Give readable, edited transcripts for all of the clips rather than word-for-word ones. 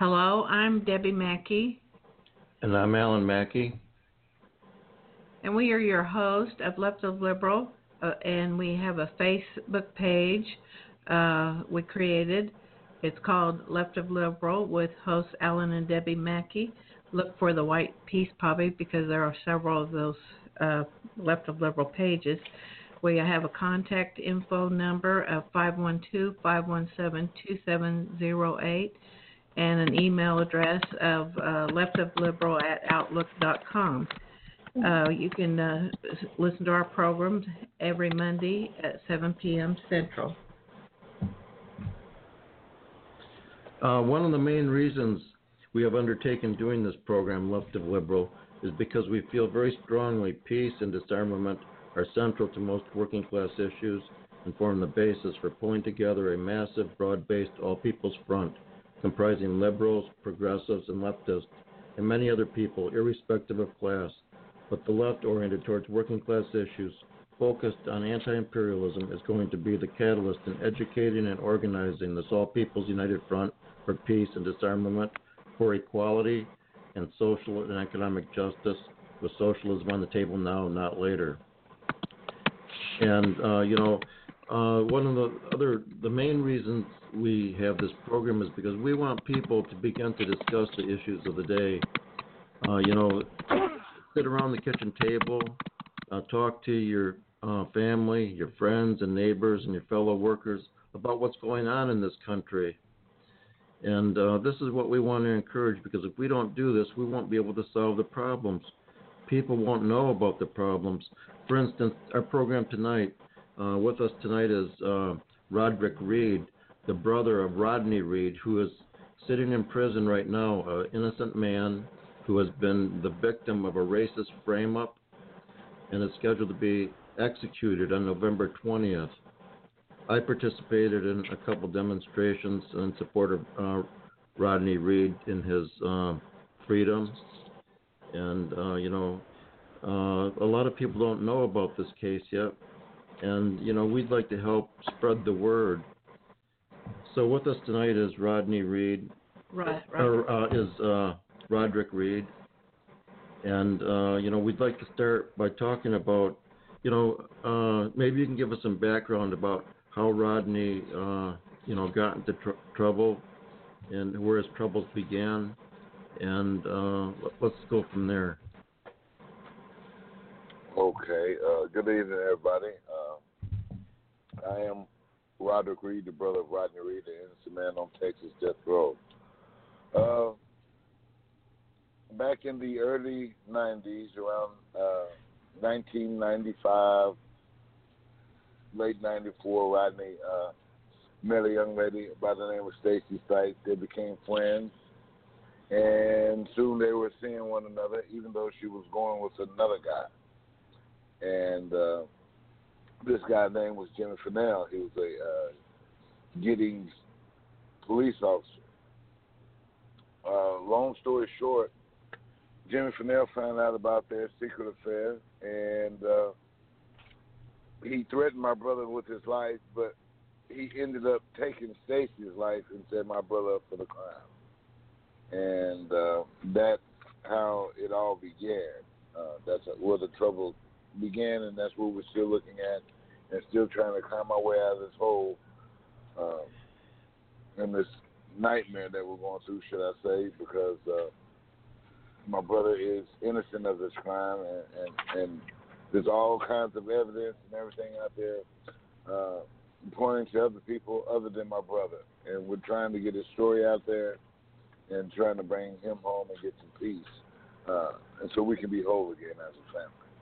Hello, I'm Debbie Mackey, And I'm Alan Mackey. and we are your host of Left of Liberal, and we have a Facebook page we created. It's called Left of Liberal with hosts Alan and Debbie Mackey. Look for the white peace poppy because there are several of those Left of Liberal pages. We have a contact info number of 512-517-2708 and an email address of leftofliberal@outlook.com. You can listen to our programs every Monday at 7 p.m. Central. One of the main reasons we have undertaken doing this program, Left of Liberal, is because we feel very strongly peace and disarmament are central to most working class issues and form the basis for pulling together a massive, broad-based all-people's front comprising liberals, progressives, and leftists, and many other people, irrespective of class, but the left oriented towards working class issues focused on anti-imperialism is going to be the catalyst in educating and organizing this all-people's united front for peace and disarmament, for equality and social and economic justice, with socialism on the table now, not later. And, one of the main reasons we have this program is because we want people to begin to discuss the issues of the day. Sit around the kitchen table, talk to your family, your friends and neighbors and your fellow workers about what's going on in this country. And this is what we want to encourage, because if we don't do this, we won't be able to solve the problems. People won't know about the problems. For instance, our program tonight, with us tonight is Roderick Reed, the brother of Rodney Reed, who is sitting in prison right now, an innocent man who has been the victim of a racist frame-up and is scheduled to be executed on November 20th. I participated in a couple demonstrations in support of Rodney Reed in his freedom. And, a lot of people don't know about this case yet. And, we'd like to help spread the word. So with us tonight is Rodney Reed. Right. Roderick Reed. And, we'd like to start by talking about, maybe you can give us some background about how Rodney, got into trouble and where his troubles began. And let's go from there. Okay. Good evening, everybody. I am Roderick Reed, the brother of Rodney Reed, the innocent man on Texas death row. Back in the early 90s, around 1995, late 94, Rodney met a young lady by the name of Stacy Stites. They became friends, and soon they were seeing one another, even though she was going with another guy. And this guy's name was Jimmy Fennell. He was a Giddings police officer. Long story short, Jimmy Fennell found out about their secret affair, and he threatened my brother with his life, but he ended up taking Stacy's life and set my brother up for the crime. And that's how it all began. That's where the trouble began, and that's what we're still looking at and still trying to climb our way out of this hole and this nightmare that we're going through, should I say, because my brother is innocent of this crime, and there's all kinds of evidence and everything out there pointing to other people other than my brother. And we're trying to get his story out there and trying to bring him home and get some peace, and so we can be whole again as a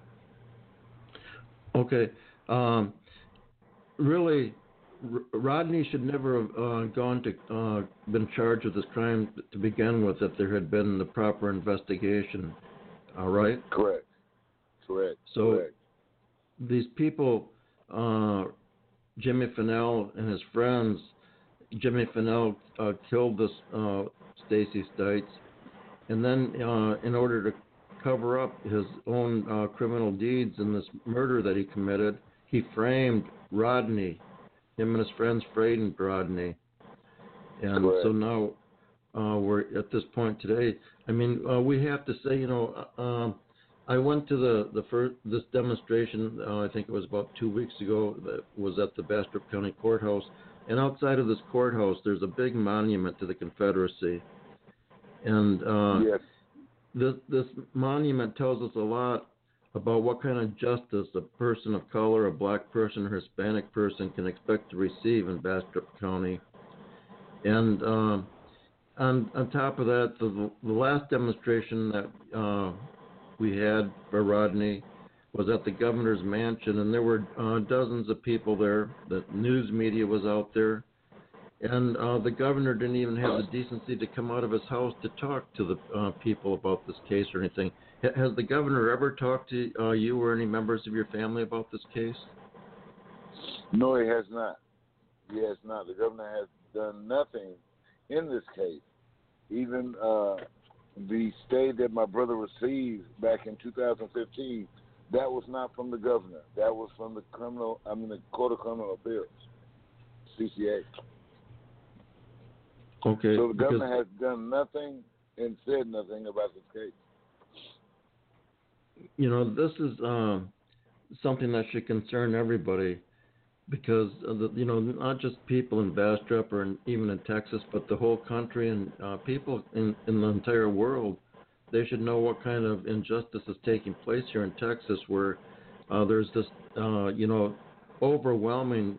family. Okay. Really, Rodney should never have been charged with this crime to begin with if there had been the proper investigation. All right? Correct. So these people, Jimmy Fennell and his friends, Jimmy Fennell killed this Stacy Stites, and then in order to cover up his own criminal deeds and this murder that he committed, he framed Rodney. Him and his friends framed Rodney. And Correct. So now we're at this point today. I mean, we have to say, I went to this demonstration. I think it was about 2 weeks ago. That was at the Bastrop County Courthouse, and outside of this courthouse, there's a big monument to the Confederacy, and Yes. this monument tells us a lot about what kind of justice a person of color, a black person, or Hispanic person can expect to receive in Bastrop County. And on top of that, the last demonstration that we had for Rodney was at the governor's mansion, and there were dozens of people there. The news media was out there, and the governor didn't even have the decency to come out of his house to talk to the people about this case or anything. Has the governor ever talked to you or any members of your family about this case? No, he has not. He has not. The governor has done nothing in this case. Even the stay that my brother received back in 2015, that was not from the governor. That was from the Court of Criminal Appeals, CCA. Okay. So the governor has done nothing and said nothing about this case. This is something that should concern everybody, because not just people in Bastrop or even in Texas, but the whole country and people in the entire world. They should know what kind of injustice is taking place here in Texas, where there's this overwhelming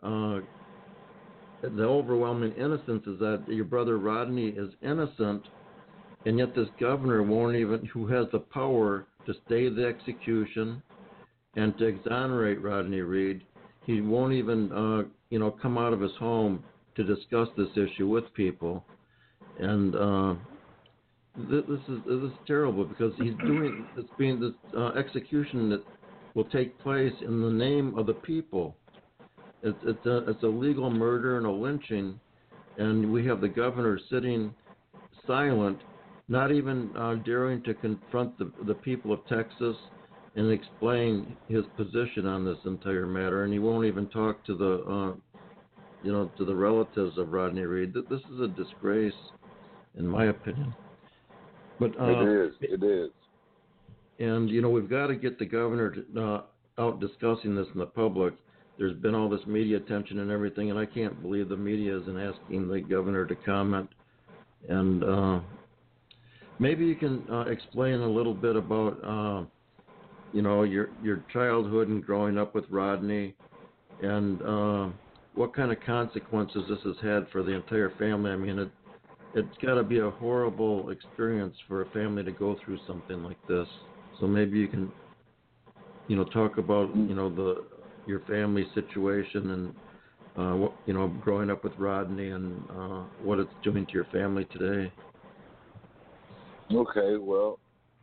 the overwhelming innocence is that your brother Rodney is innocent, and yet this governor won't even, who has the power to stay the execution and to exonerate Rodney Reed, he won't even, come out of his home to discuss this issue with people. And this is terrible, because he's doing this execution that will take place in the name of the people. It's a legal murder and a lynching, and we have the governor sitting silent, not even daring to confront the people of Texas and explain his position on this entire matter, and he won't even talk to the relatives of Rodney Reed. This is a disgrace, in my opinion. But it is. And we've got to get the governor out discussing this in the public. There's been all this media attention and everything, and I can't believe the media isn't asking the governor to comment. And maybe you can explain a little bit about your childhood and growing up with Rodney, and what kind of consequences this has had for the entire family. I mean, it's got to be a horrible experience for a family to go through something like this. So maybe you can, talk about, your family situation and, growing up with Rodney and what it's doing to your family today. Okay, well,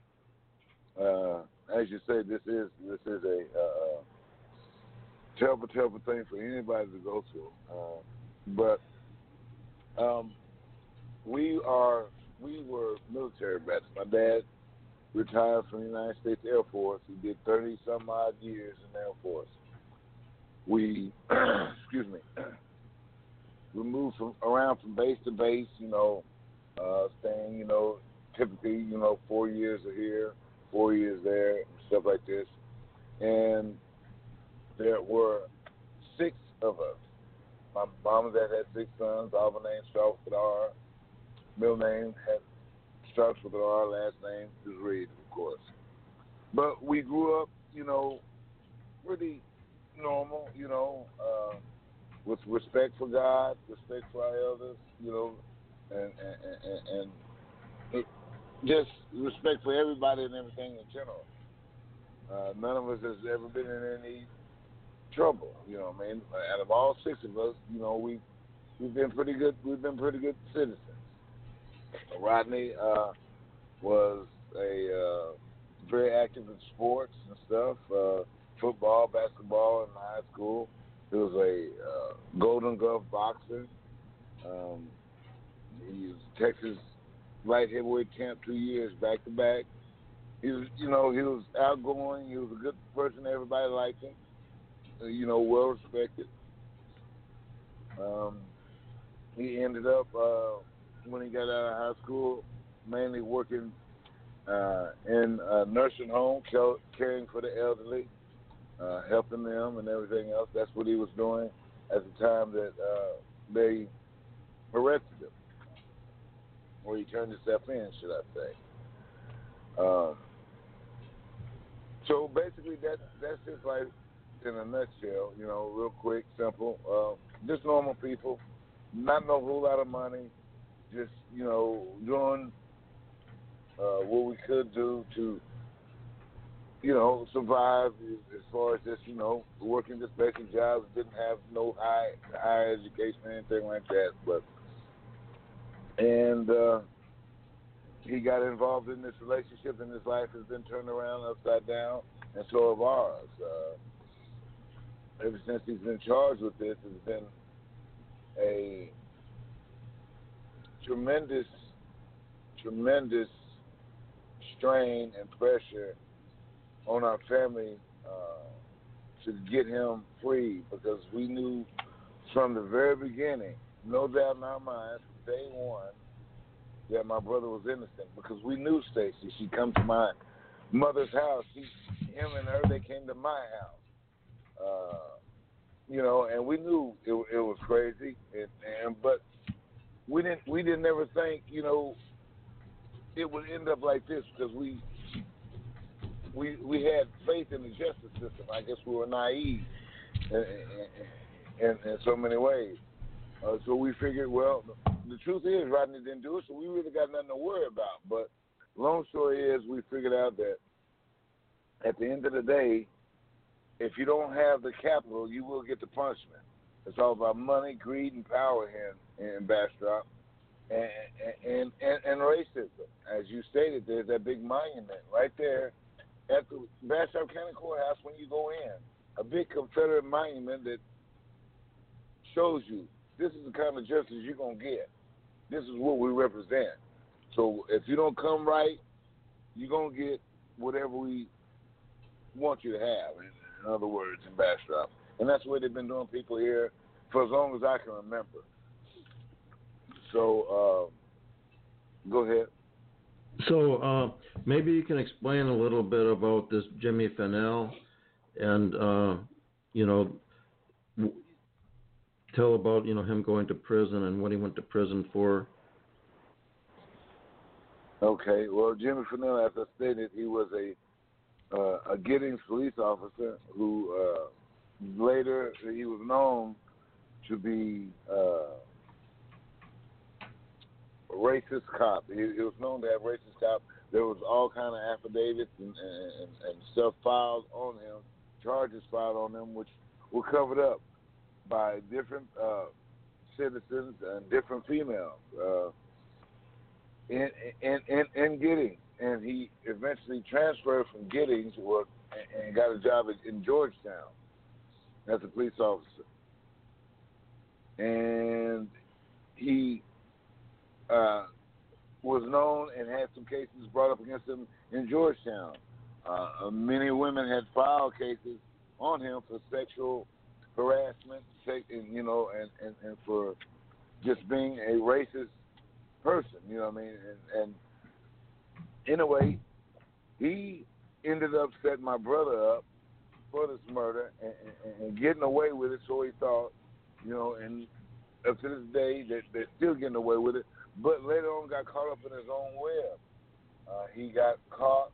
as you say, this is a terrible thing for anybody to go through. But we were military vets. My dad retired from the United States Air Force. He did 30-some odd years in the Air Force. We, we moved around from base to base, staying, typically, 4 years here, 4 years there, and stuff like this. And there were 6 of us. My mom and dad had 6 sons, all my name starts with R. Middle name starts with R, last name is Reed, of course. But we grew up, pretty normal, with respect for God, respect for our elders, and just respect for everybody and everything in general. None of us has ever been in any trouble, Out of all 6 of us, we've been pretty good. We've been pretty good citizens. Rodney was very active in sports and stuff, football, basketball in high school. He was a Golden Glove boxer. He was Texas light heavyweight champ 2 years back to back. He was, he was outgoing. He was a good person. Everybody liked him. Well respected. He ended up when he got out of high school, mainly working in a nursing home, caring for the elderly, helping them and everything else. That's what he was doing at the time that they arrested him, or he turned himself in, should I say. So basically, that's his life in a nutshell. You know, real quick, simple. Just normal people, not no whole lot of money, just doing what we could do to survive as far as just working just basic jobs. Didn't have no high education or anything like that, and he got involved in this relationship, and his life has been turned around upside down, and so have ours. Ever since he's been charged with this, it's been a tremendous strain and pressure on our family to get him free, because we knew from the very beginning, no doubt in our minds, from day one, that my brother was innocent, because we knew Stacy. She'd come to my mother's house. Him and her, they came to my house. And we knew it was crazy, but we didn't ever think it would end up like this, because we had faith in the justice system. I guess we were naive in so many ways. So we figured, well, the truth is Rodney didn't do it, so we really got nothing to worry about. But long story is, we figured out that at the end of the day, if you don't have the capital, you will get the punishment. It's all about money, greed, and power here in Bastrop, and racism. As you stated, there's that big monument right there at the Bastrop County Courthouse when you go in, a big Confederate monument that shows you this is the kind of justice you're going to get. This is what we represent. So if you don't come right, you're going to get whatever we want you to have, in other words, in Bastrop. And that's what they've been doing people here for as long as I can remember. So go ahead. So maybe you can explain a little bit about this Jimmy Finnell, and tell about him going to prison and what he went to prison for. Okay. Well, Jimmy Finnell, as I stated, he was a Giddings police officer who later he was known to be a racist cop. He was known to have racist cop. There was all kind of affidavits and stuff filed on him, charges filed on him, which were covered up by different citizens and different females in Giddings. And he eventually transferred from Giddings and got a job in Georgetown as a police officer. And he was known and had some cases brought up against him in Georgetown. Many women had filed cases on him for sexual harassment, and for just being a racist person. You know what I mean? And in a way, he ended up setting my brother up for this murder and getting away with it. So he thought, and up to this day, they're still getting away with it. But later on, got caught up in his own web. He got caught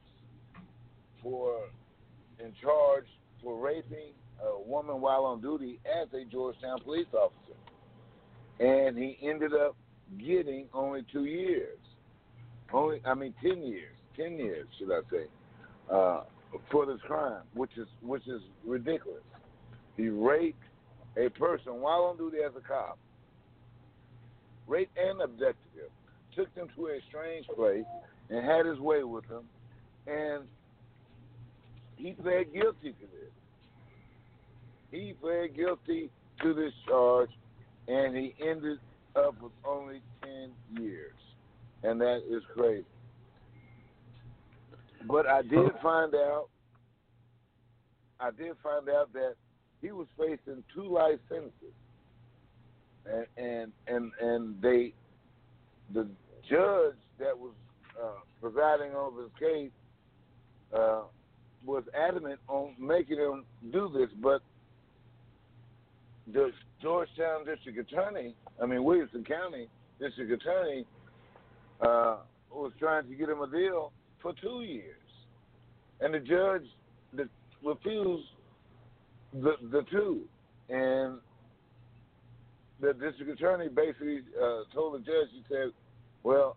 and charged for raping a woman while on duty as a Georgetown police officer. And he ended up getting only 2 years. 10 years. 10 years, should I say, for this crime, which is ridiculous. He raped a person while on duty as a cop. Raped and abducted him. Took them to a strange place and had his way with them. And he pled guilty to this. He pled guilty to this charge, and he ended up with only 10 years. And that is crazy. But I did find out that he was facing 2 life sentences. And they the judge that was presiding over his case was adamant on making him do this, but the Georgetown District Attorney, Williamson County District Attorney, was trying to get him a deal for 2 years, and the judge refused the two, and the district attorney basically told the judge, he said, "Well,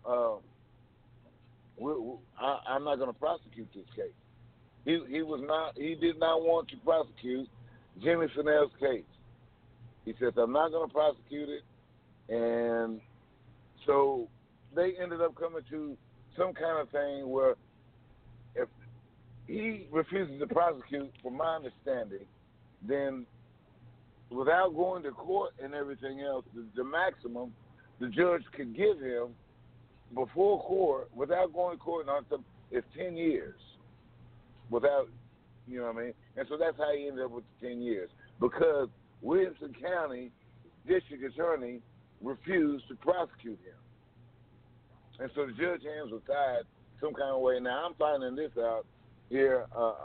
I'm not going to prosecute this case." He did not want to prosecute Jimmy Finnell's case. He says, "I'm not going to prosecute it," and so they ended up coming to some kind of thing where if he refuses to prosecute, from my understanding, then without going to court and everything else, the maximum the judge could give him before court, without going to court, is 10 years. Without, you know what I mean? And so that's how he ended up with the 10 years. Because Williamson County District Attorney refused to prosecute him. And so the judge's hands were tied some kind of way. Now, I'm finding this out here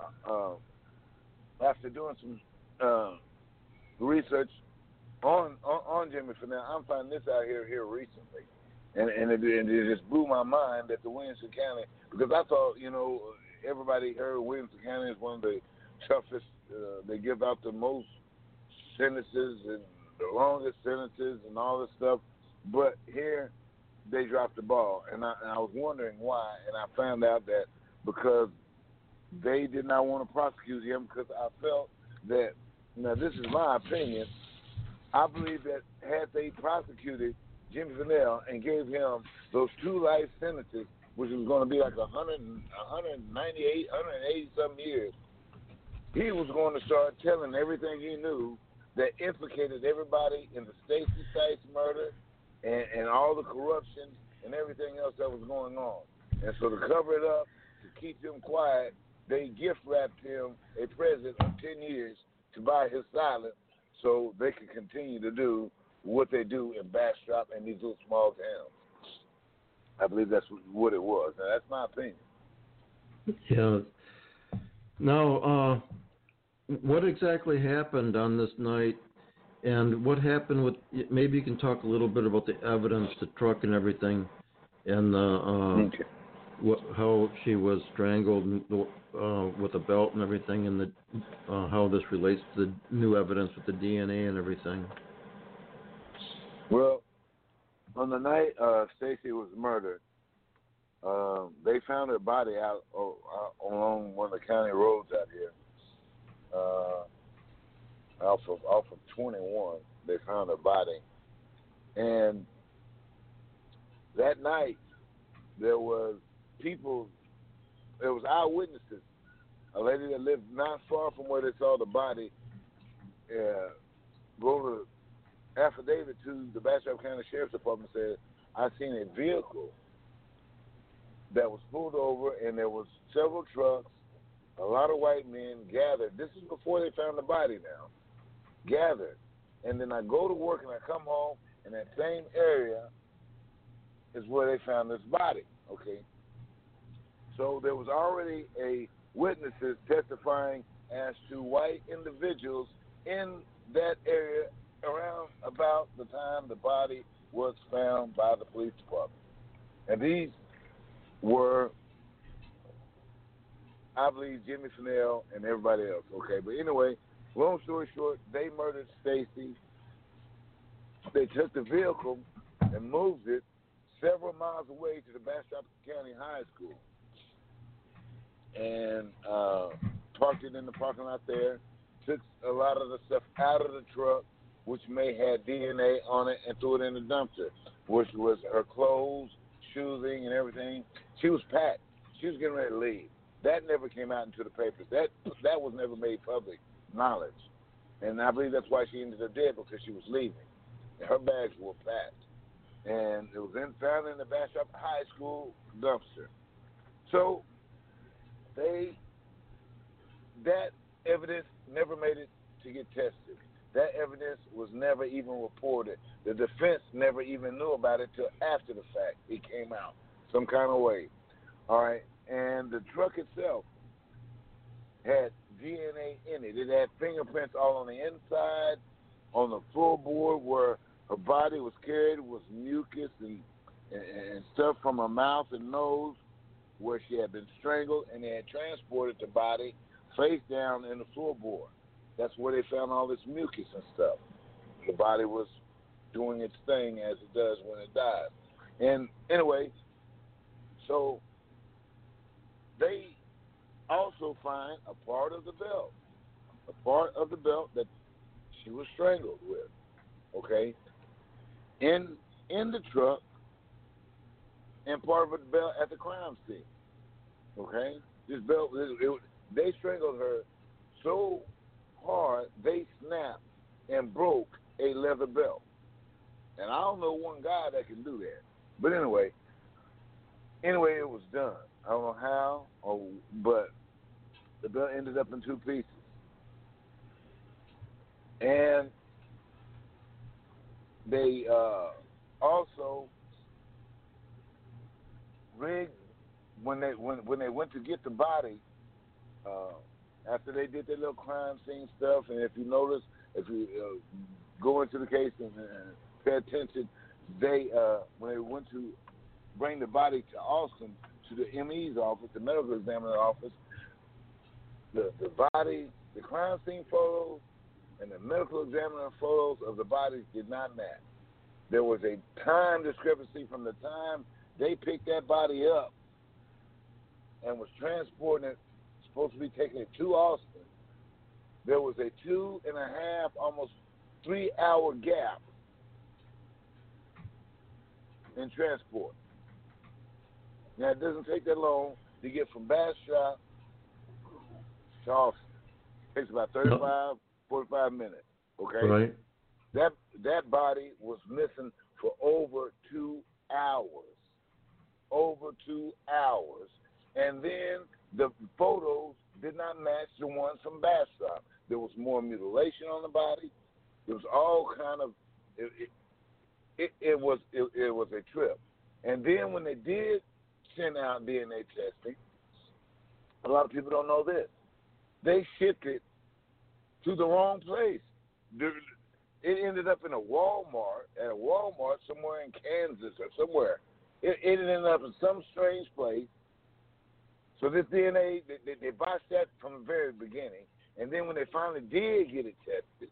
after doing some research on Jimmy Finnell. I'm finding this out here recently. And it just blew my mind that the Williamson County, because I thought, everybody heard Williamson County is one of the toughest. They give out the most sentences and the longest sentences and all this stuff. But here, they dropped the ball. And I was wondering why. And I found out that because they did not want to prosecute him, because I felt that, now this is my opinion, I believe that had they prosecuted Jimmy Finnell and gave him those 2 life sentences, which was going to be like 198, 180-something years, he was going to start telling everything he knew that implicated everybody in the Stacey Stites murder and all the corruption and everything else that was going on. And so to cover it up, to keep him quiet, they gift-wrapped him a present of 10 years to buy his silence so they could continue to do what they do in Bastrop and these little small towns. I believe that's what it was. Now, that's my opinion. Yeah. Now, what exactly happened on this night, and what happened with, maybe you can talk a little bit about the evidence, the truck and everything, and Okay. how she was strangled with a belt and everything, and how this relates to the new evidence with the DNA and everything. Well, on the night Stacey was murdered, they found her body out along one of the county roads out here, off of 21. They found her body, and that night there was eyewitnesses. A lady that lived not far from where they saw the body wrote an affidavit to the Bastrop County Sheriff's Department, said, "I seen a vehicle that was pulled over, and there was several trucks, a lot of white men gathered." This is before they found the body now. Gathered. And then I go to work and I come home, and that same area is where they found this body, okay? So there was already witnesses testifying as to white individuals in that area around about the time the body was found by the police department. And these were, I believe, Jimmy Finnell and everybody else, okay? But anyway, long story short, they murdered Stacey. They took the vehicle and moved it several miles away to the Bastrop County High School and parked it in the parking lot there, took a lot of the stuff out of the truck, which may have DNA on it, and threw it in the dumpster, which was her clothes, shoesing, and everything. She was packed. She was getting ready to leave. That never came out into the papers. That was never made public knowledge. And I believe that's why she ended up dead, because she was leaving. And her bags were packed. And it was found in the Bastrop High School dumpster. So that evidence never made it to get tested. that evidence was never even reported. The defense never even knew about it till after the fact. It came out some kind of way. All right, and the truck itself had DNA in it. It had fingerprints all on the inside, on the floorboard where her body was carried was mucus and stuff from her mouth and nose where she had been strangled, and they had transported the body face down in the floorboard. That's where they found all this mucus and stuff. The body was doing its thing as it does when it dies. And anyway, so they also find a part of the belt that she was strangled with, okay, in the truck, and part of the belt at the crime scene, okay. This belt, they strangled her so hard they snapped and broke a leather belt, and I don't know one guy that can do that. But anyway, it was done. I don't know how, but the belt ended up in two pieces. And they also rigged when they went to get the body. After they did their little crime scene stuff, and if you notice, if you go into the case and pay attention, they when they went to bring the body to Austin to the ME's office, the medical examiner's office, the body, the crime scene photos, and the medical examiner photos of the bodies did not match. There was a time discrepancy from the time they picked that body up and was transporting it, supposed to be taking it to Austin. There was a 2.5, almost 3-hour gap in transport. Now, it doesn't take that long to get from Bastrop to Austin. It takes about 35, 45 minutes, okay? Right. That body was missing for over 2 hours. Over 2 hours. And then the photos did not match the ones from Bastrop. There was more mutilation on the body. There was all kind of, it was a trip. And then when they did send out DNA testing, a lot of people don't know this. They shipped it to the wrong place. It ended up in at a Walmart somewhere in Kansas or somewhere. It ended up in some strange place. So this DNA, they botched that from the very beginning. And then when they finally did get it tested,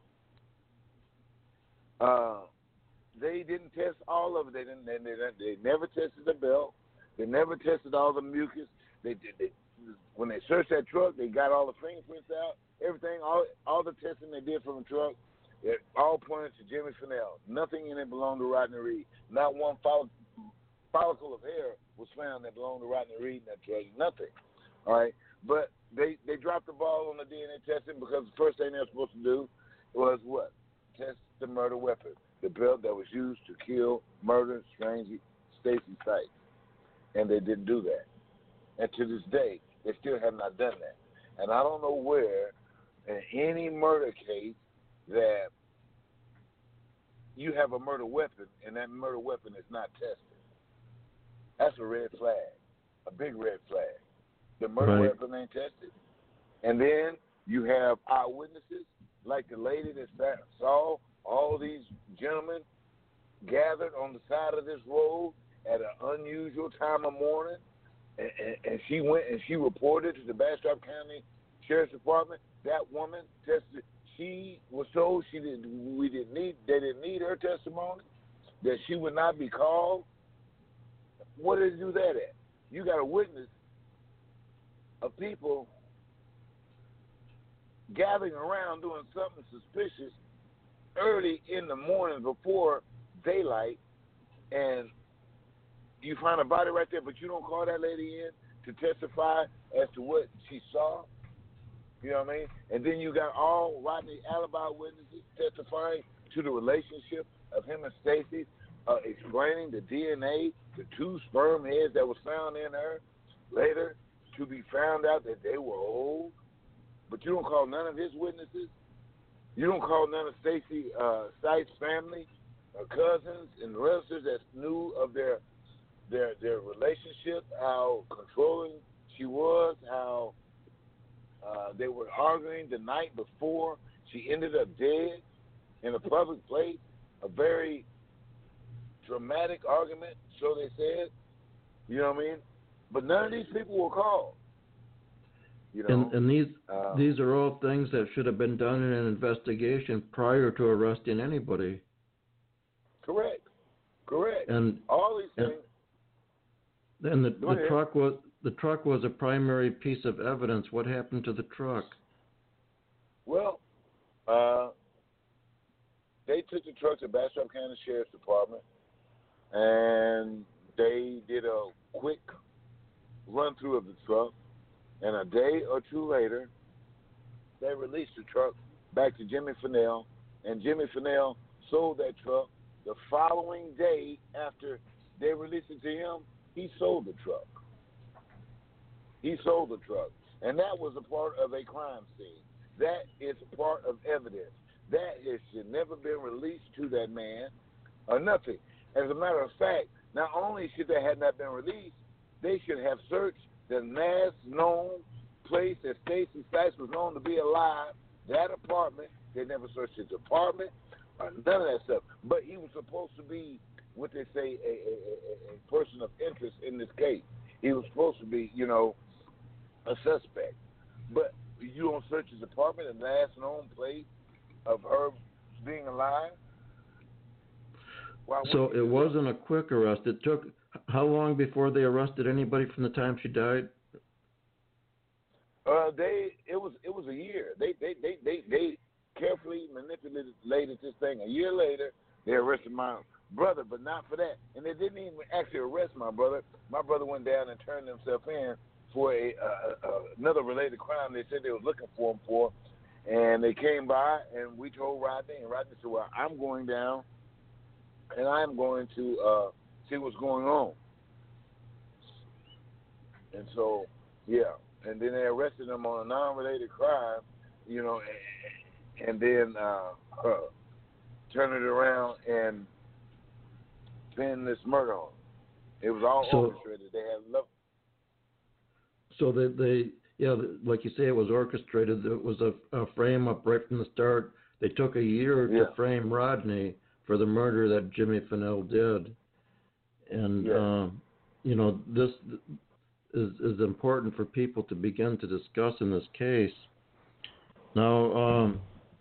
they didn't test all of it. They never tested the belt. They never tested all the mucus. When they searched that truck, they got all the fingerprints out, everything, all the testing they did from the truck, it all pointed to Jimmy Finnell. Nothing in it belonged to Rodney Reed. Not one follicle of hair was found that belonged to Rodney Reed in that truck. Nothing. All right? But they dropped the ball on the DNA testing because the first thing they were supposed to do was what? Test the murder weapon, the belt that was used to kill, murder, Stacey Stites. And they didn't do that. And to this day, they still have not done that. And I don't know where in any murder case that you have a murder weapon and that murder weapon is not tested. That's a red flag, a big red flag. The murder weapon ain't tested. And then you have eyewitnesses, like the lady that saw all these gentlemen gathered on the side of this road at an unusual time of morning, and she went and she reported to the Bastrop County Sheriff's Department. That woman tested. She was told they didn't need her testimony, that she would not be called. What did they do that at? You got a witness of people gathering around doing something suspicious early in the morning before daylight, and you find a body right there, but you don't call that lady in to testify as to what she saw. You know what I mean? And then you got all Rodney alibi witnesses testifying to the relationship of him and Stacey, explaining the DNA, the 2 sperm heads that was found in her later to be found out that they were old. But you don't call none of his witnesses You don't call none of Stacy Stites' family, cousins, and relatives that knew of their relationship, how controlling she was, how they were arguing the night before she ended up dead in a public place, a very dramatic argument, so they said. You know what I mean? But none of these people were called. You know, And these are all things that should have been done in an investigation prior to arresting anybody. correct. And All these things. and the truck was a primary piece of evidence. What happened to the truck? Well, they took the truck to Bastrop County Sheriff's Department, and they did a quick run through of the truck. And a day or two later, they released the truck back to Jimmy Fennell, and Jimmy Fennell sold that truck. The following day after they released it to him, he sold the truck. And that was a part of a crime scene. That is a part of evidence. That should never been released to that man or nothing. As a matter of fact, not only should that have not been released, they should have searched the last known place that Stacy Stites was known to be alive, that apartment. They never searched his apartment or none of that stuff. But he was supposed to be, what they say, a person of interest in this case. He was supposed to be, a suspect. But you don't search his apartment, the last known place of her being alive? So it wasn't a quick arrest. It took how long before they arrested anybody from the time she died? It was a year. They carefully manipulated this thing. A year later, they arrested my brother, but not for that. And they didn't even actually arrest my brother. My brother went down and turned himself in for another related crime they said they were looking for him for. And they came by, and we told Rodney, and Rodney said, well, I'm going down, and I'm going to see what's going on. And so, yeah. And then they arrested him on a non-related crime, and then turned it around and pinned this murder on him. It was all orchestrated. They had love. So they like you say, it was orchestrated. It was a frame up right from the start. They took a year to frame Rodney for the murder that Jimmy Fennell did. And, this is important for people to begin to discuss in this case. Now,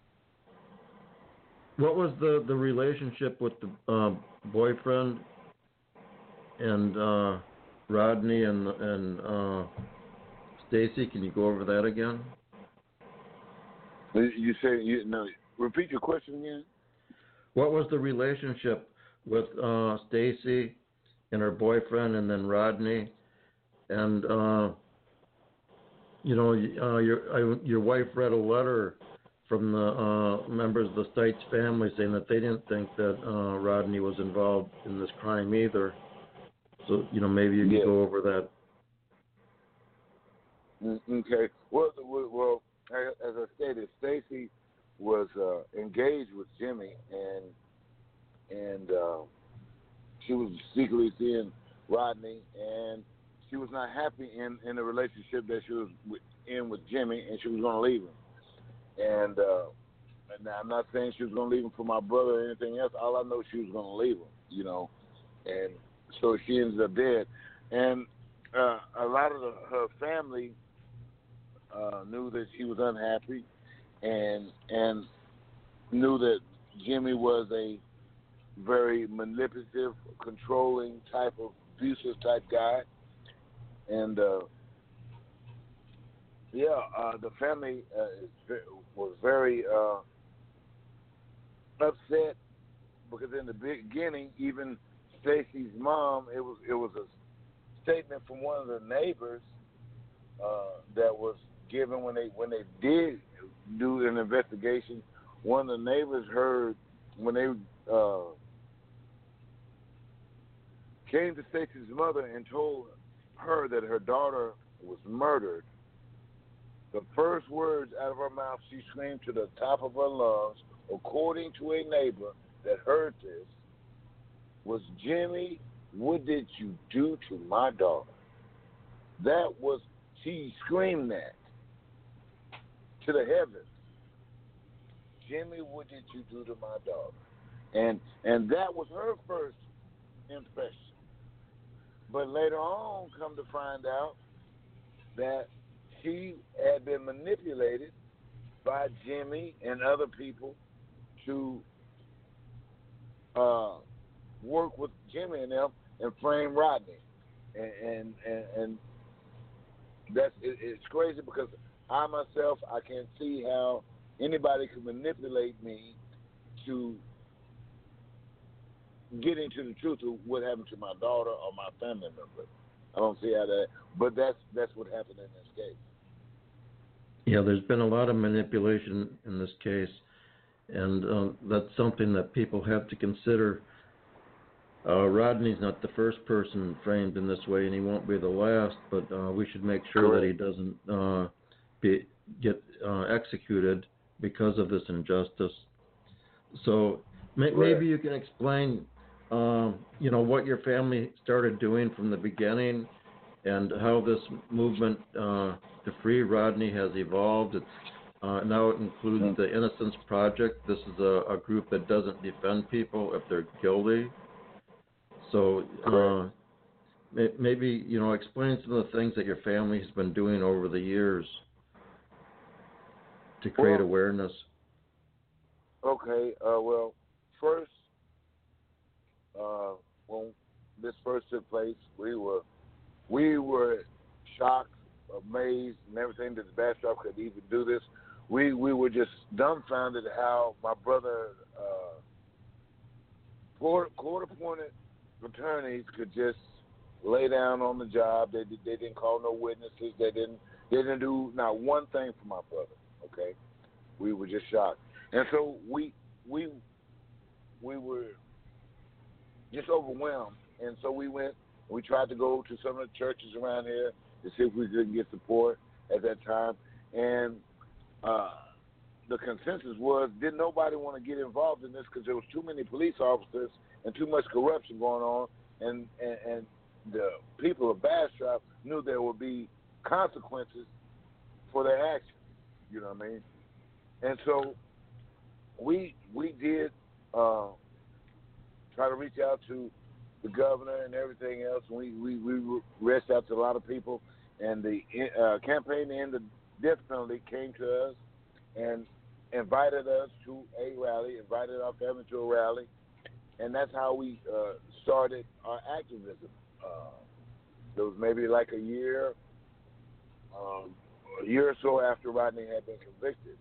what was the relationship with the boyfriend and Rodney and Stacy? Can you go over that again? You say repeat your question again. What was the relationship with Stacy and her boyfriend, and then Rodney? And your wife read a letter from the members of the Stites family saying that they didn't think that Rodney was involved in this crime either. So maybe you could go over that. Okay. Well, as I stated, Stacy was engaged with Jimmy, and she was secretly seeing Rodney, and she was not happy in the relationship that she was in with Jimmy, and she was going to leave him. And now I'm not saying she was going to leave him for my brother or anything else. All I know, she was going to leave him, and so she ended up dead. And a lot of her family knew that she was unhappy, and knew that Jimmy was a very manipulative, controlling type of abusive type guy. And the family was very upset because in the beginning, even Stacy's mom, it was a statement from one of the neighbors that was given when they did do an investigation. One of the neighbors heard when they came to Stacy's mother and told her that her daughter was murdered. The first words out of her mouth, she screamed to the top of her lungs, according to a neighbor that heard this, was, "Jimmy, what did you do to my daughter?" That was, she screamed that to the heavens. "Jimmy, what did you do to my daughter?" And that was her first impression. But later on, come to find out that she had been manipulated by Jimmy and other people to work with Jimmy and them and frame Rodney. And that's it's crazy because I myself, I can't see how anybody could manipulate me to get into the truth of what happened to my daughter or my family member. I don't see how that, but that's what happened in this case. Yeah, there's been a lot of manipulation in this case, and that's something that people have to consider. Rodney's not the first person framed in this way, and he won't be the last, but we should make sure that he doesn't get executed because of this injustice. So maybe you can explain, what your family started doing from the beginning and how this movement to free Rodney has evolved. It's now it includes the Innocence Project. This is a group that doesn't defend people if they're guilty. So maybe, explain some of the things that your family has been doing over the years to create awareness. Okay. Well, first, when this first took place, we were shocked, amazed, and everything that the Bastrop could even do this. We were just dumbfounded how my brother, court-appointed attorneys could just lay down on the job. They didn't call no witnesses. They didn't do not one thing for my brother. Okay, we were just shocked, and so we were just overwhelmed, and so we went. We tried to go to some of the churches around here to see if we could get support at that time, and the consensus was didn't nobody want to get involved in this because there was too many police officers and too much corruption going on, and the people of Bastrop knew there would be consequences for their actions. You know what I mean? And so we did try to reach out to the governor and everything else. We reached out to a lot of people, and the campaign to end the death penalty came to us and invited us to a rally, invited our family to a rally, and that's how we started our activism. It was maybe like a year or so after Rodney had been convicted,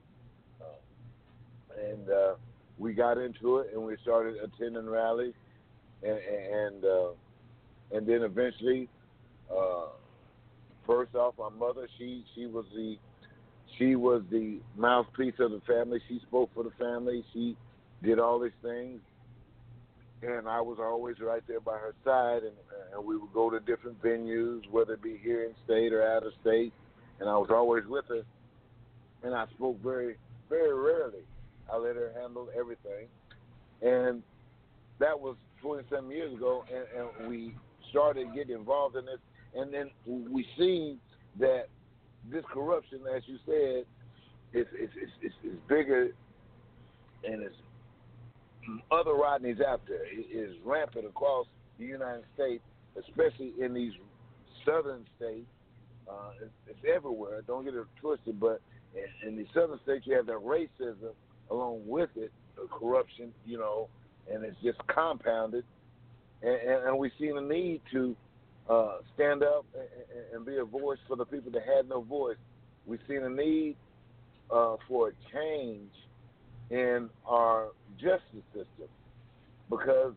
and we got into it and we started attending rallies, and then eventually, first off, my mother, she was the mouthpiece of the family. She spoke for the family. She did all these things, and I was always right there by her side, and we would go to different venues, whether it be here in state or out of state, and I was always with her, and I spoke very, very rarely. I let her handle everything, and that was 27 years ago, and we started getting involved in this, and then we seen that this corruption, as you said, is bigger, and it's other Rodneys out there. It is rampant across the United States, especially in these southern states. It's everywhere. Don't get it twisted, but in the southern states, you have that racism along with it, the corruption, and it's just compounded. And we've seen a need to stand up and be a voice for the people that had no voice. We've seen a need for a change in our justice system because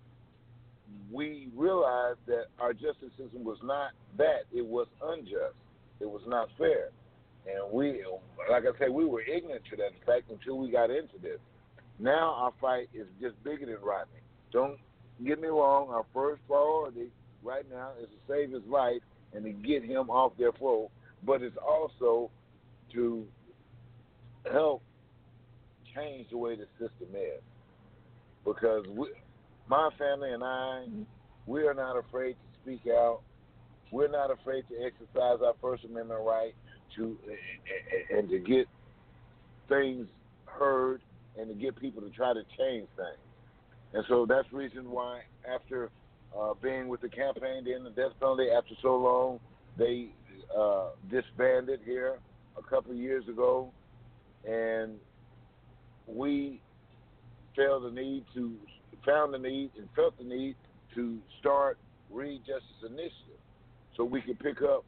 we realized that our justice system was not that. It was unjust. It was not fair. And we, like I said, we were ignorant to that fact until we got into this. Now our fight is just bigger than Rodney. Don't get me wrong. Our first priority right now is to save his life and to get him off their throat. But it's also to help change the way the system is. Because my family and I, we are not afraid to speak out. We're not afraid to exercise our First Amendment right and to get things heard and to get people to try to change things. And so that's the reason why after being with the campaign to end the death penalty after so long, they disbanded here a couple of years ago, and we found the need and felt the need to start Read Justice Initiative so we could pick up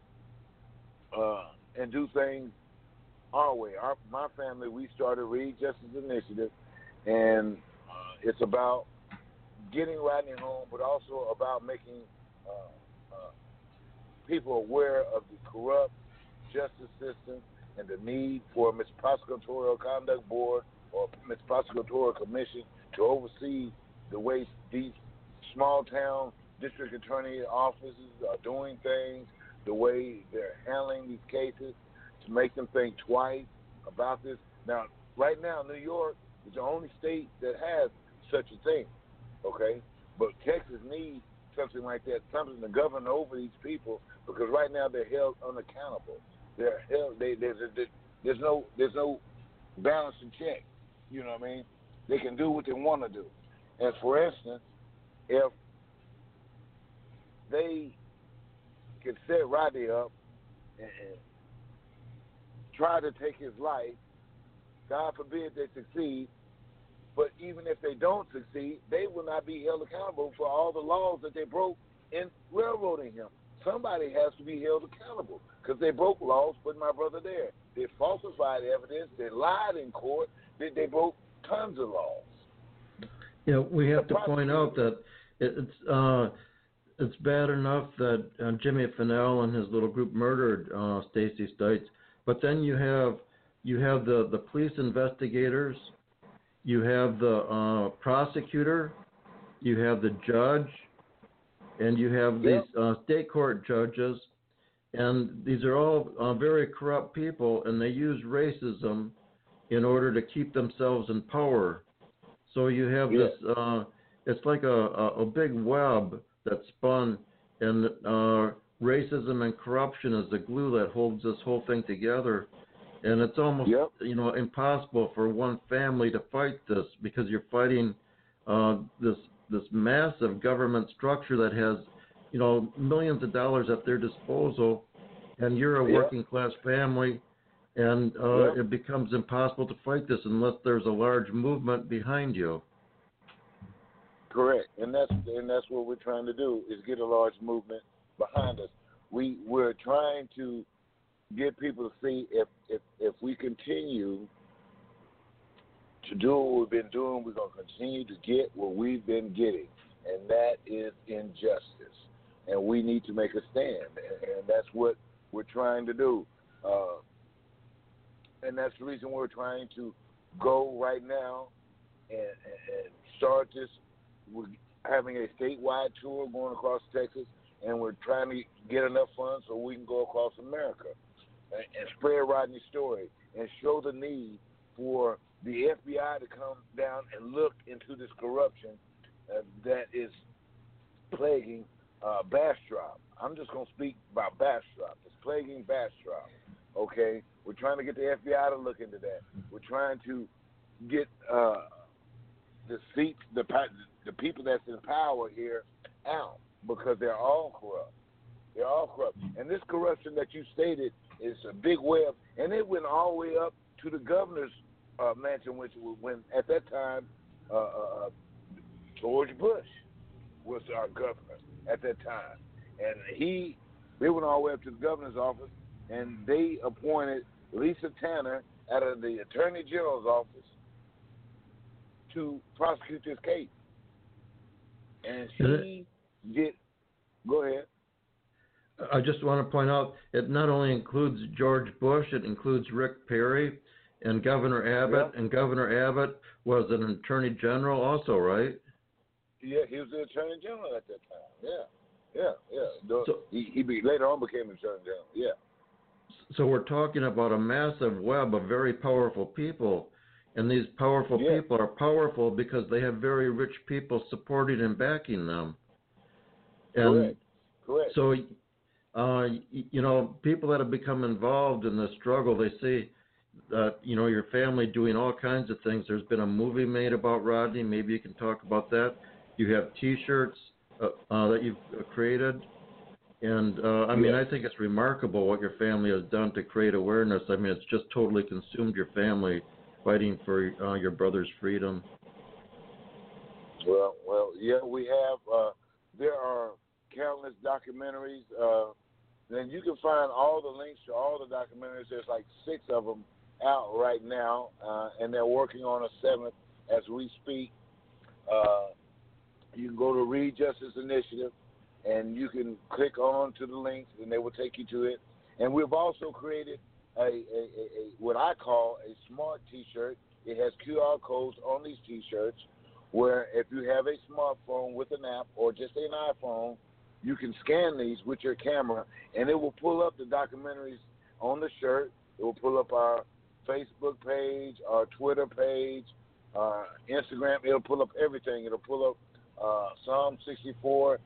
and do things our way. My family, we started Read Justice Initiative, and it's about getting Rodney home, but also about making people aware of the corrupt justice system and the need for a Prosecutorial Conduct Board or Prosecutorial Commission to oversee the way these small town district attorney offices are doing things, the way they're handling these cases, to make them think twice about this. Now, right now, New York is the only state that has such a thing, okay? But Texas needs something like that, something to govern over these people, because right now they're held unaccountable. They're held. There's no balance and check. You know what I mean? They can do what they want to do. And for instance, if they can set Rodney up and try to take his life, God forbid they succeed, but even if they don't succeed, they will not be held accountable for all the laws that they broke in railroading him. Somebody has to be held accountable because they broke laws, putting my brother there. They falsified evidence. They lied in court. They broke tons of laws. Yeah, we have to point out that it's bad enough that Jimmy Finnell and his little group murdered Stacey Stites, but then you have the police investigators, you have the prosecutor, you have the judge, and you have these state court judges, and these are all very corrupt people, and they use racism in order to keep themselves in power. So you have this, it's like a big web that's spun, and racism and corruption is the glue that holds this whole thing together. And it's almost, impossible for one family to fight this because you're fighting this massive government structure that has, millions of dollars at their disposal, and you're a working class family, and it becomes impossible to fight this unless there's a large movement behind you. Correct, and that's what we're trying to do is get a large movement behind us. We're trying to get people to see if we continue to do what we've been doing, we're going to continue to get what we've been getting, and that is injustice. And we need to make a stand, and that's what we're trying to do. And that's the reason we're trying to go right now and start this. We're having a statewide tour going across Texas, and we're trying to get enough funds so we can go across America and spread Rodney's story and show the need for the FBI to come down and look into this corruption that is plaguing Bastrop. I'm just going to speak about Bastrop. It's plaguing Bastrop, okay? We're trying to get the FBI to look into that. We're trying to get the people that's in power here out because they're all corrupt. They're all corrupt. And this corruption that you stated is a big web, and it went all the way up to the governor's mansion, which when at that time George Bush was our governor at that time, and they went all the way up to the governor's office, and they appointed Lisa Tanner out of the Attorney General's office to prosecute this case, and she did. Go ahead. I just want to point out it not only includes George Bush, it includes Rick Perry and Governor Abbott, and Governor Abbott was an attorney general also, right? Yeah, he was the attorney general at that time. Yeah. So, he later on became attorney general. Yeah. So we're talking about a massive web of very powerful people, and these powerful people are powerful because they have very rich people supporting and backing them. And Correct. So, people that have become involved in this struggle, they see that, your family doing all kinds of things. There's been a movie made about Rodney. Maybe you can talk about that. You have T-shirts that you've created. And, I think it's remarkable what your family has done to create awareness. I mean, it's just totally consumed your family fighting for your brother's freedom. Well, yeah, we have. There are countless documentaries. Then you can find all the links to all the documentaries. There's like 6 of them out right now, and they're working on a 7th as we speak. You can go to Read Justice Initiative, and you can click on to the links, and they will take you to it. And we've also created a what I call a smart T-shirt. It has QR codes on these T-shirts, where if you have a smartphone with an app or just an iPhone, you can scan these with your camera, and it will pull up the documentaries on the shirt. It will pull up our Facebook page, our Twitter page, Instagram. It'll pull up everything. It'll pull up Psalm 64,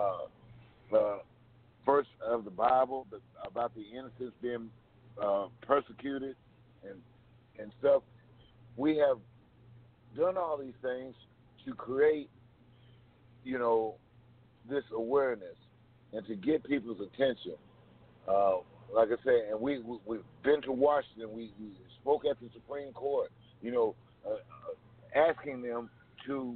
verse of the Bible about the innocents being persecuted and stuff. We have done all these things to create, this awareness and to get people's attention. Like I said, and we've been to Washington. We spoke at the Supreme Court, asking them to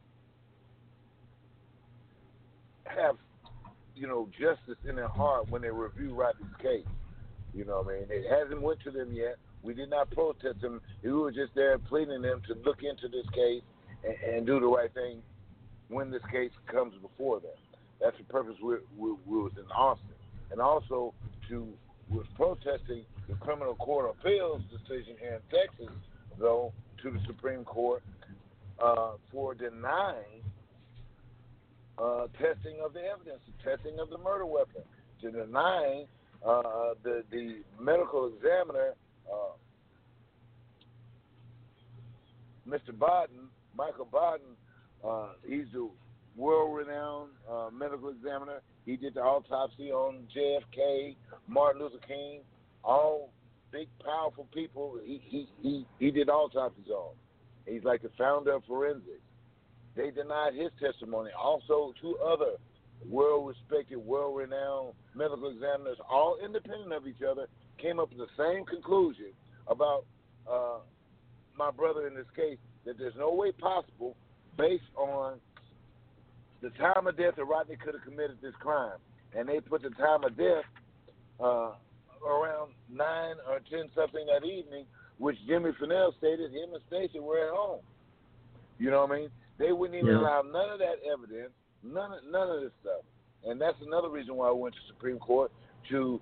have, justice in their heart when they review Rodney's case. You know what I mean? It hasn't went to them yet. We did not protest them. We were just there pleading them to look into this case and do the right thing when this case comes before them. That's the purpose we was in Austin. And also was protesting the Criminal Court of Appeals decision here in Texas, though, to the Supreme Court for denying testing of the evidence, testing of the murder weapon, to denying the medical examiner, Mr. Bodden, Michael Bodden. He's a world-renowned medical examiner. He did the autopsy on JFK, Martin Luther King, all big, powerful people. He did autopsies on. He's like the founder of forensics. They denied his testimony. Also, 2 other world-respected, world-renowned medical examiners, all independent of each other, came up with the same conclusion about my brother in this case, that there's no way possible, based on the time of death that Rodney could have committed this crime. And they put the time of death around 9 or 10 something that evening, which Jimmy Fennell stated him and Stacey were at home. You know what I mean? They wouldn't even allow none of that evidence, none of this stuff. And that's another reason why I went to Supreme Court, to,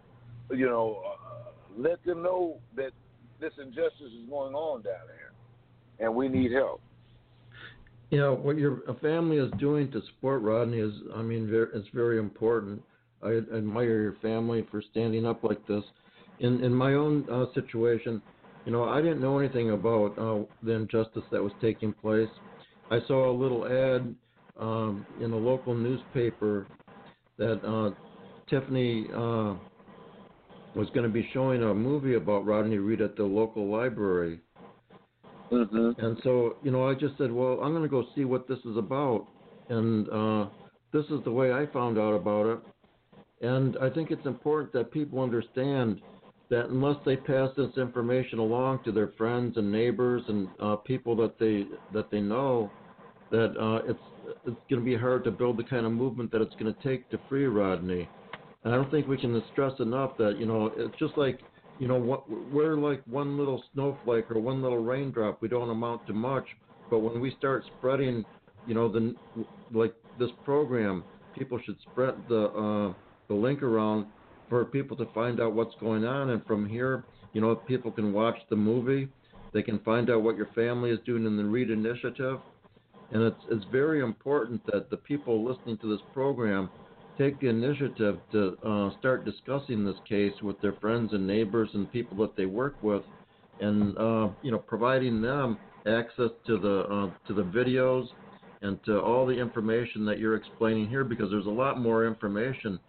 let them know that this injustice is going on down there, and we need help. What your family is doing to support Rodney is, it's very important. I admire your family for standing up like this. In my own situation, I didn't know anything about the injustice that was taking place. I saw a little ad in a local newspaper that Tiffany was going to be showing a movie about Rodney Reed at the local library. Mm-hmm. And so, I just said, well, I'm going to go see what this is about. And this is the way I found out about it. And I think it's important that people understand that unless they pass this information along to their friends and neighbors and people that they know, that it's going to be hard to build the kind of movement that it's going to take to free Rodney. And I don't think we can stress enough that, it's just like, we're like one little snowflake or one little raindrop. We don't amount to much. But when we start spreading, like this program, people should spread the link around for people to find out what's going on. And from here, people can watch the movie. They can find out what your family is doing in the Read Initiative. And it's very important that the people listening to this program take the initiative to start discussing this case with their friends and neighbors and people that they work with, and providing them access to the videos and to all the information that you're explaining here, because there's a lot more information.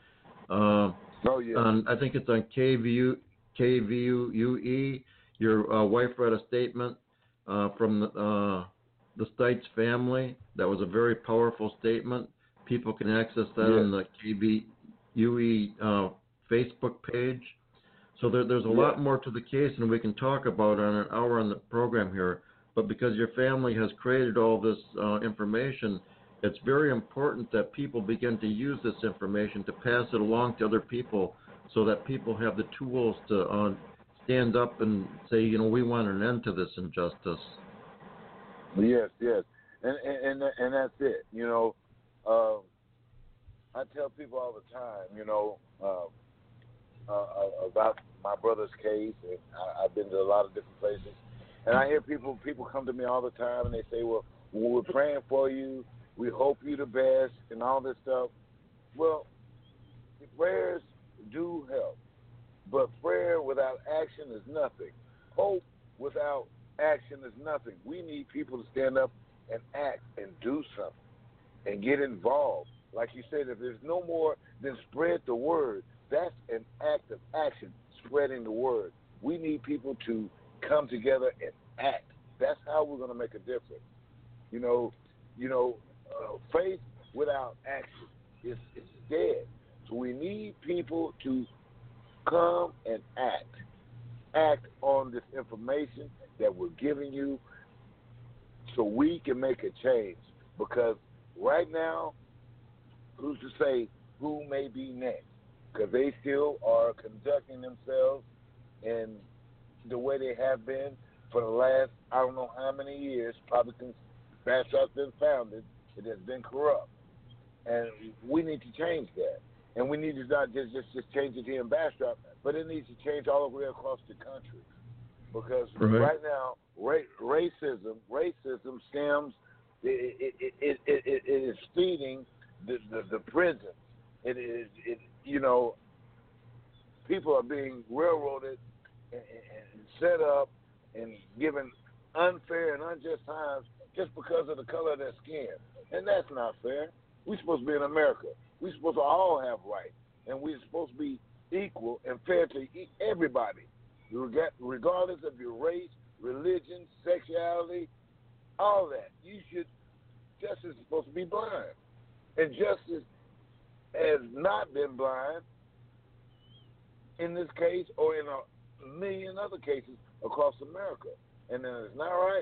I think it's on KVUE. Your wife read a statement from the Stites family. That was a very powerful statement. People can access that on the KVUE Facebook page. So there's a lot more to the case, and we can talk about on an hour on the program here. But because your family has created all this information, it's very important that people begin to use this information to pass it along to other people, so that people have the tools to stand up and say, we want an end to this injustice. Yes, and that's it. I tell people all the time, about my brother's case, and I've been to a lot of different places, and I hear people come to me all the time, and they say, well, we're praying for you, we hope you the best, and all this stuff. Well, prayers do help, but prayer without action is nothing. Hope without action is nothing. We need people to stand up and act and do something and get involved. Like you said, if there's no more than spread the word, that's an act of action, spreading the word. We need people to come together and act. That's how we're going to make a difference. Faith without action is dead. So we need people to come and act on this information that we're giving you, so we can make a change. Because right now, who's to say who may be next? Because they still are conducting themselves in the way they have been for the last, I don't know how many years, probably since Bastrop's been founded. It has been corrupt. And we need to change that. And we need to not just change it here in Bastrop, but it needs to change all the way across the country. Because right now, racism stems, it is feeding the prisons. People are being railroaded and set up and given unfair and unjust times just because of the color of their skin. And that's not fair. We're supposed to be in America. We're supposed to all have rights. And we're supposed to be equal and fair to everybody, regardless of your race, religion, sexuality, all that. Justice is supposed to be blind. And justice has not been blind in this case or in a million other cases across America. And then it's not right.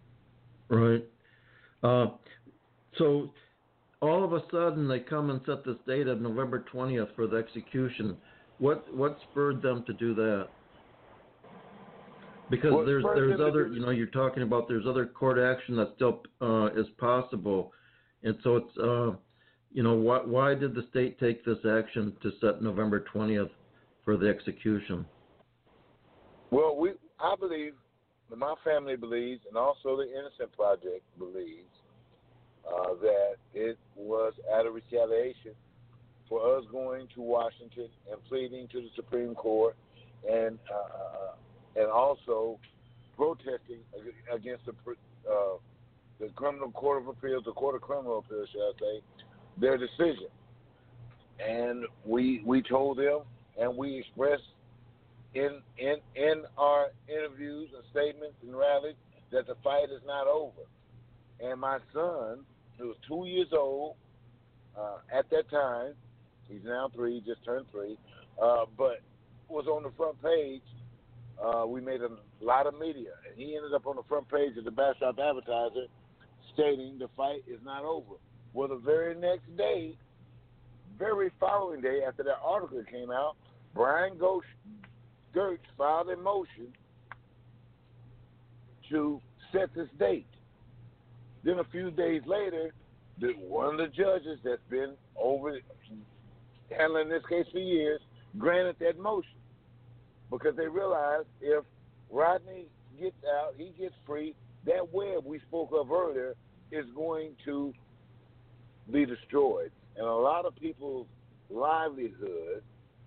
Right. So all of a sudden they come and set this date of November 20th for the execution. What spurred them to do that? Because there's other, you're talking about there's other court action that still is possible. And so it's, why did the state take this action to set November 20th for the execution? Well, I believe, my family believes, and also the Innocent Project believes, that it was out of retaliation for us going to Washington and pleading to the Supreme Court and also protesting against the Criminal Court of Appeals, the Court of Criminal Appeals, shall I say, their decision. And we told them, and we expressed in our interviews and statements and rallies that the fight is not over. And my son, who was 2 years old at that time, he's now 3, just turned 3, but was on the front page. We made a lot of media, and he ended up on the front page of the Bastrop Advertiser stating the fight is not over. Well, the very next day, very following day after that article came out, Brian Gertz filed a motion to set this date. Then a few days later, one of the judges that's been handling this case for years granted that motion, because they realized if Rodney gets out, he gets free, that web we spoke of earlier is going to be destroyed. And a lot of people's livelihood,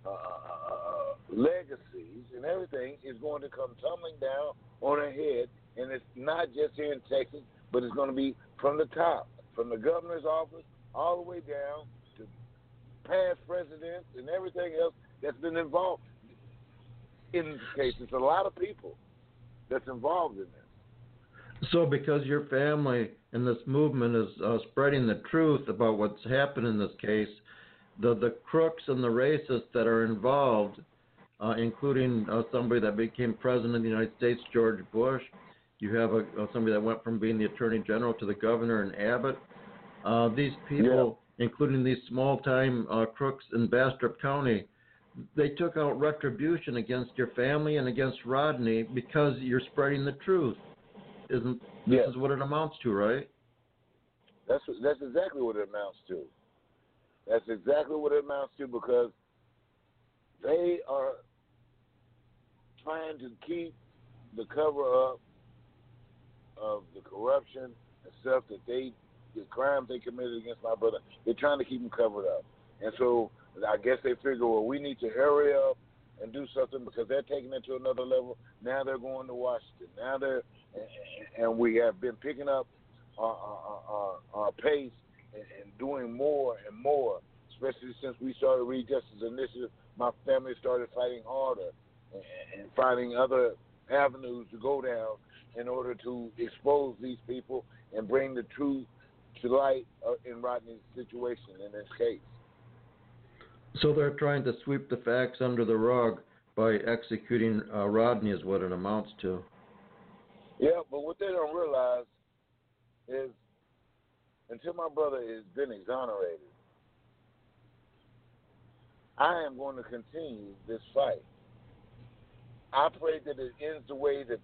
legacies, and everything is going to come tumbling down on their head. And it's not just here in Texas, but it's going to be from the top, from the governor's office all the way down to past presidents and everything else that's been involved in this case. It's a lot of people that's involved in this. So because your family and this movement is spreading the truth about what's happened in this case, the crooks and the racists that are involved, including somebody that became president of the United States, George Bush, you have somebody that went from being the attorney general to the governor in Abbott. These people, including these small-time crooks in Bastrop County, they took out retribution against your family and against Rodney because you're spreading the truth. This is what it amounts to, right? That's exactly what it amounts to. That's exactly what it amounts to, because they are trying to keep the cover up of the corruption and stuff that the crimes they committed against my brother. They're trying to keep them covered up. And so I guess they figure, well, we need to hurry up and do something because they're taking it to another level. Now they're going to Washington. Now and we have been picking up our pace and doing more and more, especially since we started Reed Justice Initiative. My family started fighting harder and finding other avenues to go down in order to expose these people and bring the truth to light in Rodney's situation in this case. So they're trying to sweep the facts under the rug by executing Rodney is what it amounts to. Yeah, but what they don't realize is until my brother has been exonerated, I am going to continue this fight. I pray that it ends the way that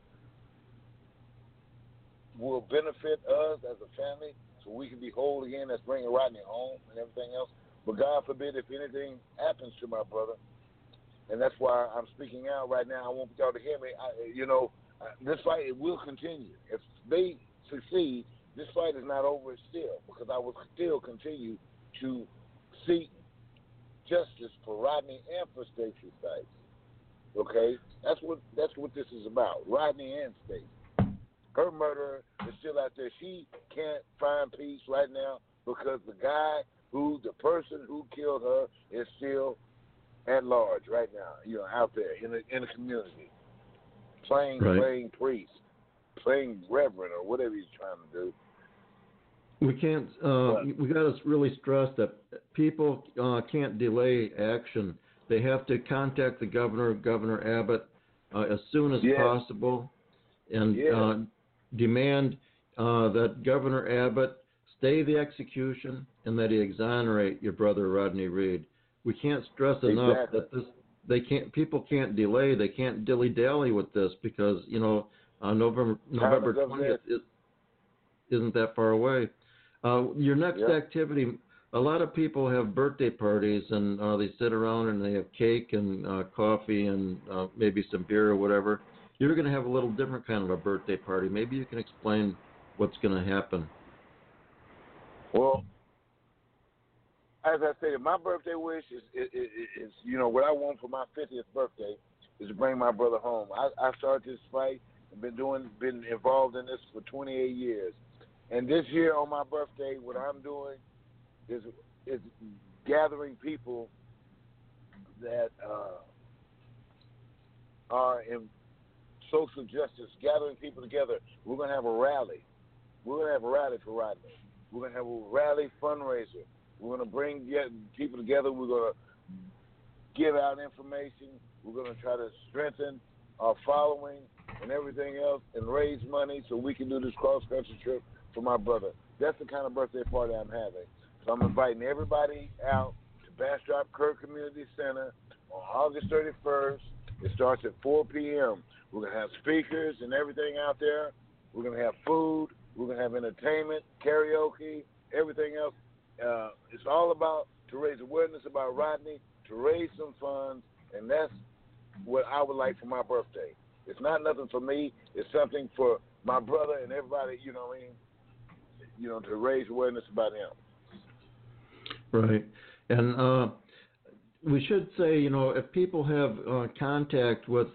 will benefit us as a family so we can be whole again. That's bringing Rodney home and everything else. But God forbid if anything happens to my brother, and that's why I'm speaking out right now. I want y'all to hear me. This fight, it will continue. If they succeed, this fight is not over still, because I will still continue to seek justice for Rodney and for Stacey Stites. Okay? That's what this is about, Rodney and Stacey. Her murderer is still out there. She can't find peace right now because the person who killed her is still at large right now, out there in the community, playing priest, playing reverend, or whatever he's trying to do. We can't. We got to really stress that people can't delay action. They have to contact the Governor Abbott, as soon as possible, and demand that Governor Abbott stay the execution and that he exonerate your brother Rodney Reed. We can't stress enough that people can't delay. They can't dilly-dally with this because November 20th isn't that far away. Your next activity, a lot of people have birthday parties and they sit around and they have cake and coffee and maybe some beer or whatever. You're going to have a little different kind of a birthday party. Maybe you can explain what's going to happen. Well, as I said, my birthday wish is what I want for my 50th birthday is to bring my brother home. I started this fight and been involved in this for 28 years. And this year on my birthday, what I'm doing is gathering people that are in social justice, gathering people together. We're going to have a rally. We're going to have a rally for Rodney. We're going to have a rally fundraiser. We're going to bring people together. We're going to give out information. We're going to try to strengthen our following and everything else and raise money so we can do this cross-country trip for my brother. That's the kind of birthday party I'm having. So I'm inviting everybody out to Bastrop Kirk Community Center on August 31st. It starts at 4 p.m. We're going to have speakers and everything out there. We're going to have food. We're going to have entertainment, karaoke, everything else. It's all about to raise awareness about Rodney, to raise some funds, and that's what I would like for my birthday. It's not nothing for me. It's something for my brother and everybody, to raise awareness about him. Right. And we should say, if people have contact with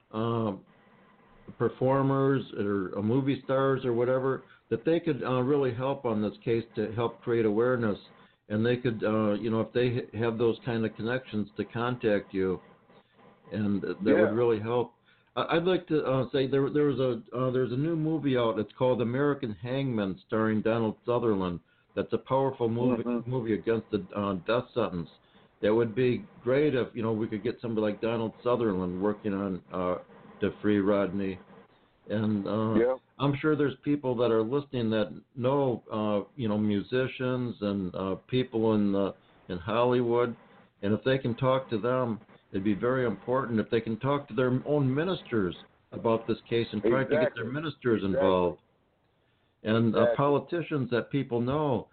performers or movie stars or whatever, that they could really help on this case to help create awareness. And they could, if they have those kind of connections, to contact you, and that would really help. I'd like to say there's a new movie out. It's called American Hangman, starring Donald Sutherland. That's a powerful movie against the death sentence. That would be great if we could get somebody like Donald Sutherland working on to free Rodney. And I'm sure there's people that are listening that know musicians and people in Hollywood, and if they can talk to them, it'd be very important if they can talk to their own ministers about this case and try to get their ministers involved. And politicians that people know,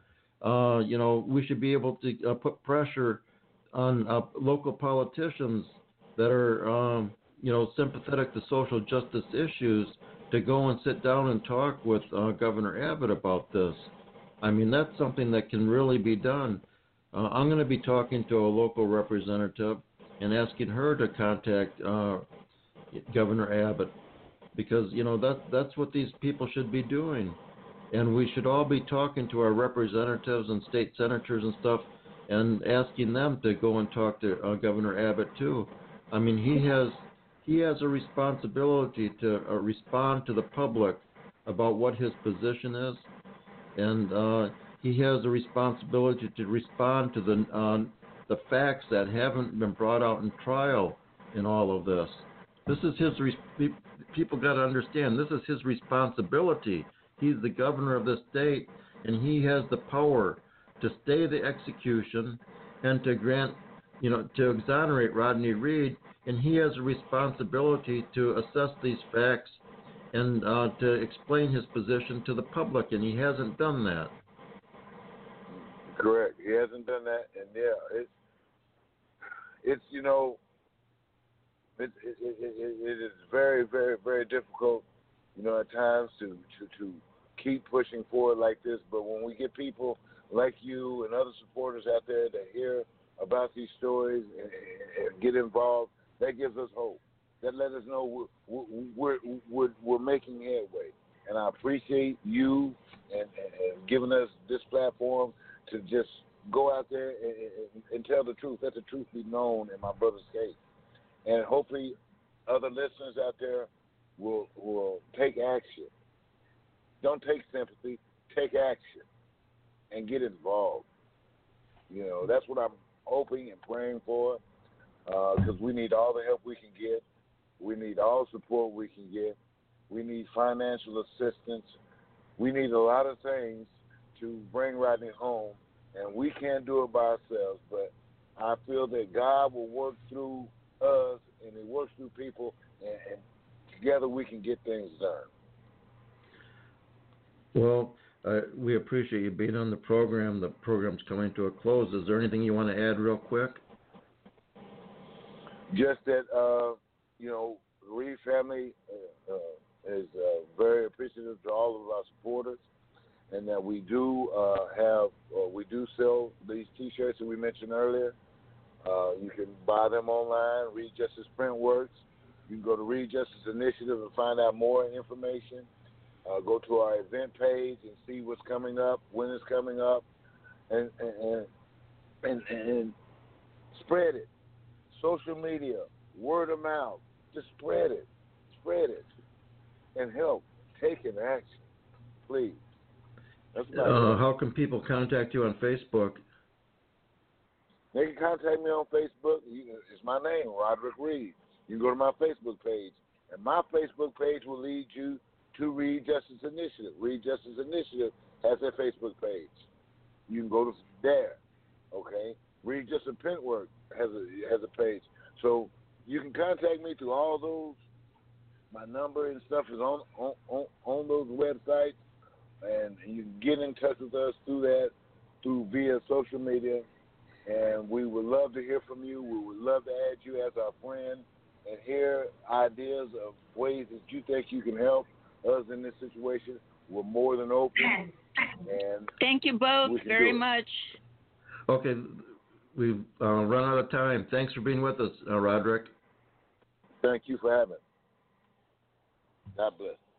we should be able to put pressure on local politicians that are, sympathetic to social justice issues, to go and sit down and talk with Governor Abbott about this. I mean, that's something that can really be done. I'm going to be talking to a local representative and asking her to contact Governor Abbott, because that's what these people should be doing, and we should all be talking to our representatives and state senators and stuff, and asking them to go and talk to Governor Abbott too. I mean, he has a responsibility to respond to the public about what his position is, and he has a responsibility to respond to the facts that haven't been brought out in trial in all of this. This is people got to understand, this is his responsibility. He's the governor of the state, and he has the power to stay the execution and to grant, to exonerate Rodney Reed, and he has a responsibility to assess these facts and to explain his position to the public, and he hasn't done that. Correct. He hasn't done that, and it's it is very, very, very difficult, at times to keep pushing forward like this. But when we get people like you and other supporters out there that hear about these stories and get involved, that gives us hope. That let us know we're making headway. And I appreciate you and giving us this platform to just go out there and tell the truth. Let the truth be known in my brother's case. And hopefully other listeners out there will take action. Don't take sympathy, take action and get involved. That's what I'm hoping and praying for, because we need all the help we can get. We need all support we can get. We need financial assistance. We need a lot of things to bring Rodney home, and we can't do it by ourselves, but I feel that God will work through us, and He works through people, and together we can get things done. Well, we appreciate you being on the program. The program's coming to a close. Is there anything you want to add real quick? Just that, the Reed family is very appreciative to all of our supporters, and that we do we do sell these T-shirts that we mentioned earlier. You can buy them online, Reed Justice Print Works. You can go to Reed Justice Initiative and find out more information. Go to our event page and see what's coming up, when it's coming up, and spread it. Social media, word of mouth, just spread it, and help. Take an action, please. How can people contact you on Facebook? They can contact me on Facebook. It's my name, Roderick Reed. You can go to my Facebook page, and my Facebook page will lead you to Reed Justice Initiative. Reed Justice Initiative has their Facebook page. You can go to there, okay? Reed Justice Print Work has a page. So you can contact me through all those. My number and stuff is on those websites, and you can get in touch with us via social media. And we would love to hear from you. We would love to add you as our friend and hear ideas of ways that you think you can help us in this situation. We're more than open. And thank you both very much. Okay. we've run out of time. Thanks for being with us, Roderick. Thank you for having me. God bless.